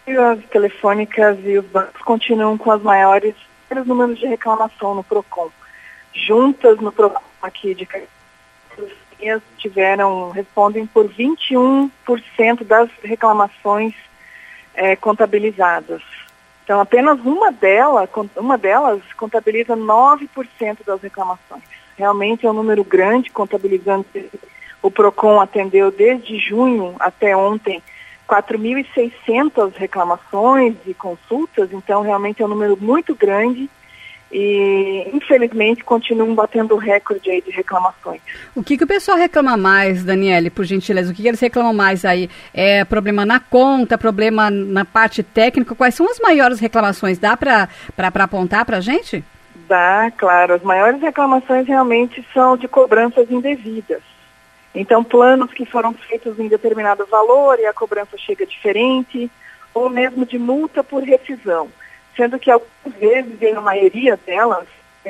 as telefônicas e os bancos continuam com os maiores números de reclamação no PROCON. Juntas no PROCON aqui de respondem por 21% das reclamações contabilizadas. Então, apenas uma delas contabiliza 9% das reclamações. Realmente é um número grande, contabilizando. O PROCON atendeu desde junho até ontem 4.600 reclamações e consultas, então realmente é um número muito grande e, infelizmente, continuam batendo o recorde aí de reclamações. O que o pessoal reclama mais, Daniele, por gentileza? O que eles reclamam mais aí? É problema na conta, problema na parte técnica? Quais são as maiores reclamações? Dá para apontar para a gente? Dá, claro. As maiores reclamações realmente são de cobranças indevidas. Então, planos que foram feitos em determinado valor e a cobrança chega diferente, ou mesmo de multa por rescisão, sendo que algumas vezes, e na maioria delas,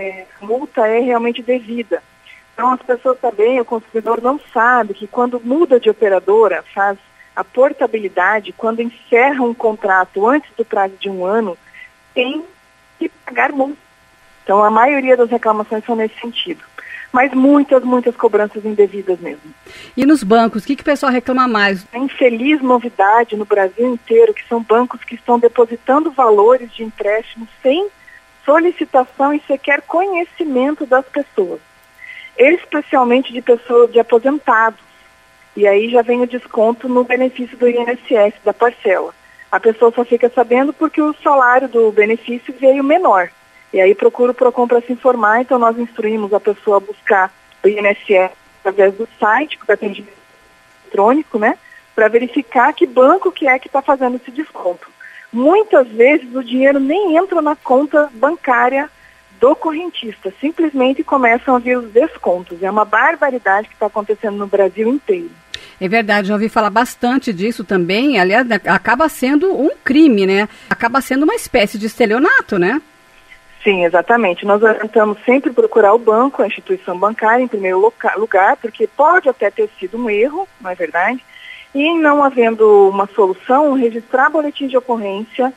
a multa é realmente devida. Então, as pessoas também, o consumidor não sabe que quando muda de operadora, faz a portabilidade, quando encerra um contrato antes do prazo de 1 ano, tem que pagar multa. Então, a maioria das reclamações são nesse sentido. Mas muitas cobranças indevidas mesmo. E nos bancos, o que o pessoal reclama mais? A infeliz novidade no Brasil inteiro, que são bancos que estão depositando valores de empréstimo sem solicitação e sequer conhecimento das pessoas. Especialmente de aposentados. E aí já vem o desconto no benefício do INSS, da parcela. A pessoa só fica sabendo porque o salário do benefício veio menor. E aí procura o PROCON para se informar, então nós instruímos a pessoa a buscar o INSS através do site, do atendimento eletrônico, né, para verificar que banco que é que está fazendo esse desconto. Muitas vezes o dinheiro nem entra na conta bancária do correntista, simplesmente começam a vir os descontos. É uma barbaridade que está acontecendo no Brasil inteiro. É verdade, já ouvi falar bastante disso também, aliás, acaba sendo um crime, né? Acaba sendo uma espécie de estelionato, né? Sim, exatamente. Nós orientamos sempre procurar o banco, a instituição bancária, em primeiro lugar, porque pode até ter sido um erro, não é verdade? E não havendo uma solução, registrar boletim de ocorrência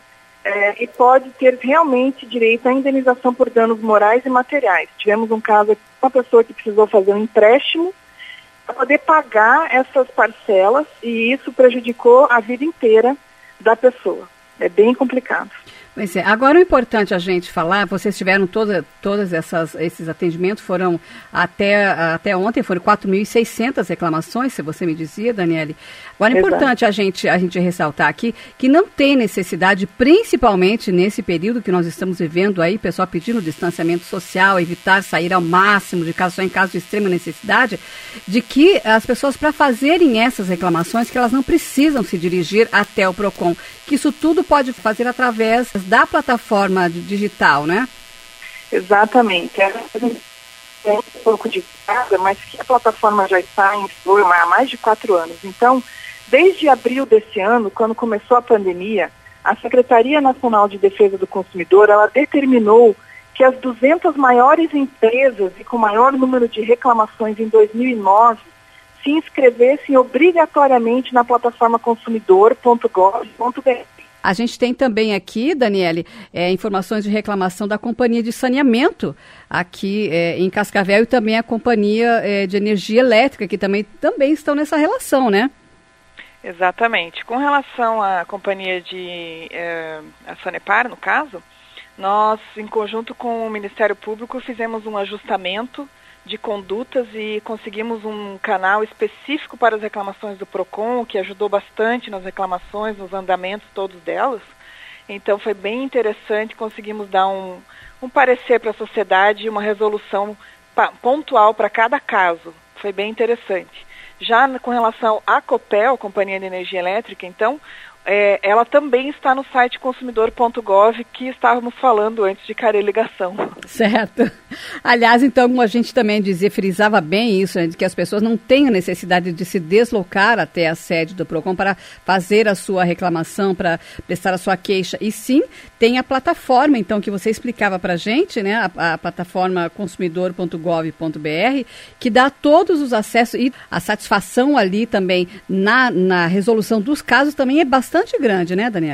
e pode ter realmente direito à indenização por danos morais e materiais. Tivemos um caso aqui, uma pessoa que precisou fazer um empréstimo para poder pagar essas parcelas e isso prejudicou a vida inteira da pessoa. É bem complicado. Pois é. Agora o importante a gente falar, vocês tiveram todas esses atendimentos, foram até ontem, foram 4.600 reclamações, se você me dizia, Daniele. Agora é importante a gente ressaltar aqui que não tem necessidade, principalmente nesse período que nós estamos vivendo aí, pessoal pedindo distanciamento social, evitar sair ao máximo, só em caso de extrema necessidade, de que as pessoas, para fazerem essas reclamações, que elas não precisam se dirigir até o PROCON, que isso tudo pode fazer através da plataforma digital, né? Exatamente. É um pouco de casa, mas que a plataforma já está em forma há mais de 4 anos. Então, desde abril desse ano, quando começou a pandemia, a Secretaria Nacional de Defesa do Consumidor, ela determinou que as 200 maiores empresas e com maior número de reclamações em 2009 se inscrevessem obrigatoriamente na plataforma consumidor.gov.br. A gente tem também aqui, Daniele, informações de reclamação da Companhia de Saneamento aqui em Cascavel e também a Companhia de Energia Elétrica, que também estão nessa relação, né? Exatamente. Com relação à Companhia de a Sanepar, no caso, nós, em conjunto com o Ministério Público, fizemos um ajustamento de condutas e conseguimos um canal específico para as reclamações do PROCON, que ajudou bastante nas reclamações, nos andamentos todos delas. Então foi bem interessante, conseguimos dar um parecer para a sociedade e uma resolução pontual para cada caso. Foi bem interessante. Já com relação à Copel, Companhia de Energia Elétrica, então, ela também está no site consumidor.gov, que estávamos falando antes de cair a ligação. Certo. Aliás, então, como a gente também frisava bem isso, né, de que as pessoas não têm a necessidade de se deslocar até a sede do PROCON para fazer a sua reclamação, para prestar a sua queixa, e sim, tem a plataforma, então, que você explicava para a gente, né, a plataforma consumidor.gov.br, que dá todos os acessos e a satisfação ali também na resolução dos casos também é bastante grande, né, Daniele?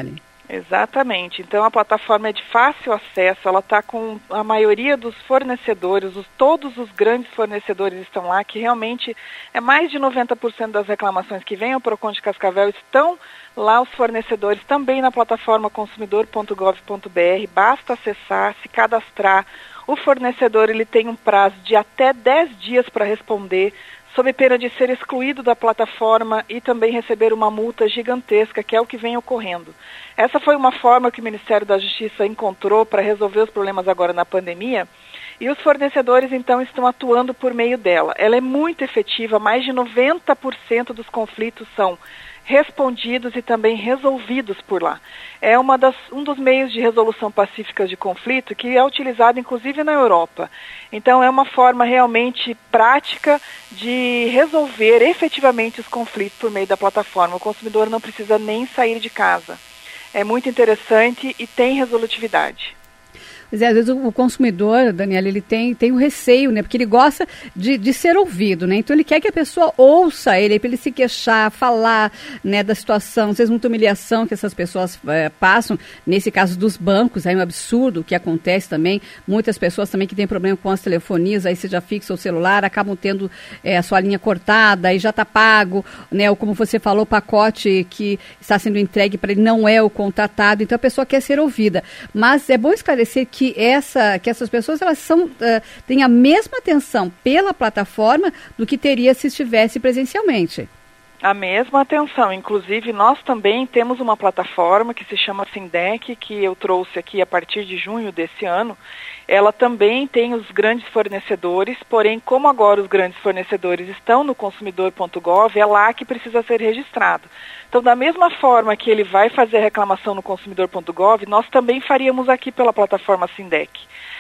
Exatamente. Então a plataforma é de fácil acesso, ela está com a maioria dos fornecedores, todos os grandes fornecedores estão lá, que realmente é mais de 90% das reclamações que vêm ao Procon de Cascavel estão lá, os fornecedores também na plataforma consumidor.gov.br, basta acessar, se cadastrar. O fornecedor ele tem um prazo de até 10 dias para responder, sob pena de ser excluído da plataforma e também receber uma multa gigantesca, que é o que vem ocorrendo. Essa foi uma forma que o Ministério da Justiça encontrou para resolver os problemas agora na pandemia, e os fornecedores, então, estão atuando por meio dela. Ela é muito efetiva, mais de 90% dos conflitos são respondidos e também resolvidos por lá. É um dos meios de resolução pacífica de conflito que é utilizado inclusive na Europa. Então é uma forma realmente prática de resolver efetivamente os conflitos por meio da plataforma. O consumidor não precisa nem sair de casa. É muito interessante e tem resolutividade. Pois é, às vezes o consumidor, Daniela, ele tem o receio, né? Porque ele gosta de ser ouvido, né? Então ele quer que a pessoa ouça ele, para ele se queixar, falar, né, da situação, às vezes muita humilhação que essas pessoas passam. Nesse caso dos bancos, é um absurdo o que acontece também. Muitas pessoas também que têm problema com as telefonias, aí seja fixa ou celular, acabam tendo a sua linha cortada e já está pago, né? Ou como você falou, o pacote que está sendo entregue para ele não é o contratado. Então a pessoa quer ser ouvida. Mas é bom esclarecer que essas pessoas elas têm a mesma atenção pela plataforma do que teria se estivesse presencialmente. A mesma atenção. Inclusive, nós também temos uma plataforma que se chama Sindec, que eu trouxe aqui a partir de junho desse ano. Ela também tem os grandes fornecedores, porém, como agora os grandes fornecedores estão no consumidor.gov, é lá que precisa ser registrado. Então, da mesma forma que ele vai fazer a reclamação no consumidor.gov, nós também faríamos aqui pela plataforma Sindec.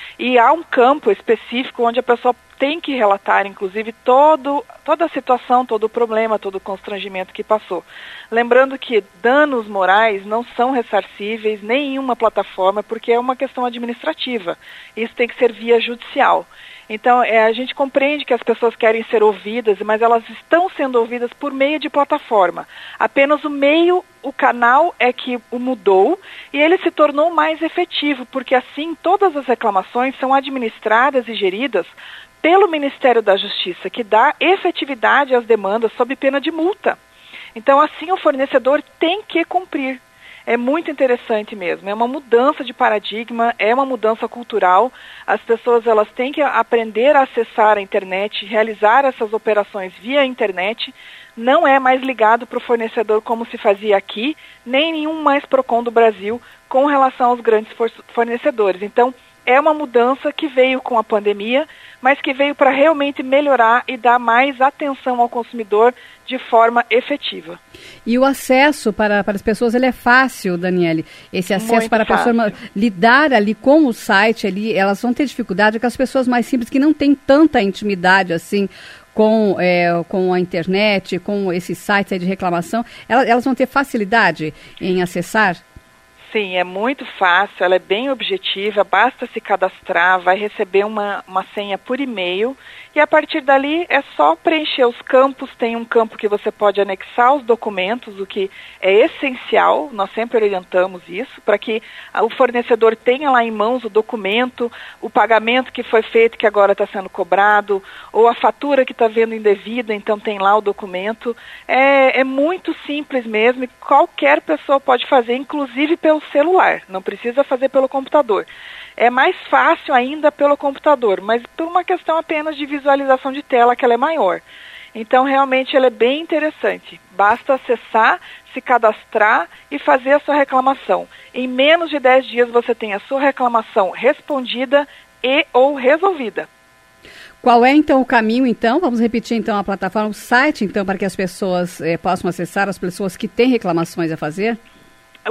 E há um campo específico onde a pessoa tem que relatar, inclusive, toda a situação, todo o problema, todo o constrangimento que passou. Lembrando que danos morais não são ressarcíveis nem em uma plataforma, porque é uma questão administrativa. Isso tem que ser via judicial. Então, a gente compreende que as pessoas querem ser ouvidas, mas elas estão sendo ouvidas por meio de plataforma. Apenas o canal é que o mudou e ele se tornou mais efetivo, porque assim todas as reclamações são administradas e geridas pelo Ministério da Justiça, que dá efetividade às demandas sob pena de multa. Então, assim, o fornecedor tem que cumprir. É muito interessante mesmo, é uma mudança de paradigma, é uma mudança cultural. As pessoas elas têm que aprender a acessar a internet, realizar essas operações via internet. Não é mais ligado para o fornecedor como se fazia aqui, nem nenhum mais Procon do Brasil com relação aos grandes fornecedores. Então, é uma mudança que veio com a pandemia, mas que veio para realmente melhorar e dar mais atenção ao consumidor de forma efetiva. E o acesso para as pessoas, ele é fácil, Daniele? Esse acesso muito para a pessoa lidar ali com o site, ali, elas vão ter dificuldade com as pessoas mais simples, que não têm tanta intimidade assim com a internet, com esses sites aí de reclamação, elas vão ter facilidade em acessar? Sim, é muito fácil, ela é bem objetiva, basta se cadastrar, vai receber uma senha por e-mail e a partir dali é só preencher os campos. Tem um campo que você pode anexar os documentos, o que é essencial, nós sempre orientamos isso, para que o fornecedor tenha lá em mãos o documento, o pagamento que foi feito, que agora está sendo cobrado, ou a fatura que está vendo indevida, então tem lá o documento. É muito simples mesmo e qualquer pessoa pode fazer, inclusive pelo celular, não precisa fazer pelo computador. É mais fácil ainda pelo computador, mas por uma questão apenas de visualização de tela, que ela é maior. Então, realmente, ela é bem interessante. Basta acessar, se cadastrar e fazer a sua reclamação. Em menos de 10 dias, você tem a sua reclamação respondida e ou resolvida. Qual é, então, o caminho, então? Vamos repetir, então, a plataforma, o site, então, para que as pessoas possam acessar, as pessoas que têm reclamações a fazer? O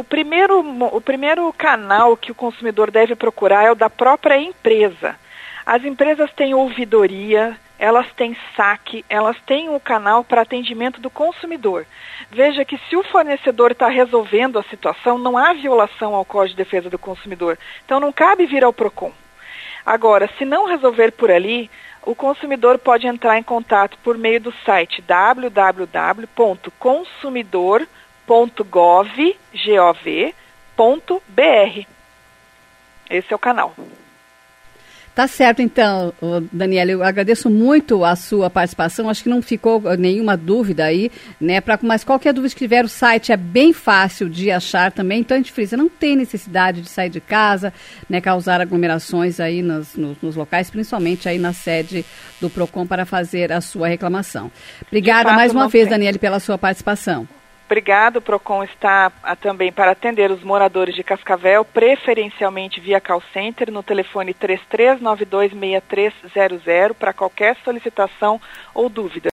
primeiro canal que o consumidor deve procurar é o da própria empresa. As empresas têm ouvidoria, elas têm saque, elas têm um canal para atendimento do consumidor. Veja que se o fornecedor está resolvendo a situação, não há violação ao Código de Defesa do Consumidor. Então não cabe vir ao Procon. Agora, se não resolver por ali, o consumidor pode entrar em contato por meio do site www.consumidor.gov.br Esse é o canal. Tá certo, então, Daniela, eu agradeço muito a sua participação, acho que não ficou nenhuma dúvida aí, né, mas qualquer dúvida que tiver, o site é bem fácil de achar também, então a gente frisa, não tem necessidade de sair de casa, né, causar aglomerações aí nos locais, principalmente aí na sede do PROCON para fazer a sua reclamação. Obrigada mais uma vez, Daniela, pela sua participação. Obrigado, o PROCON está também para atender os moradores de Cascavel, preferencialmente via call center, no telefone 33926300, para qualquer solicitação ou dúvida.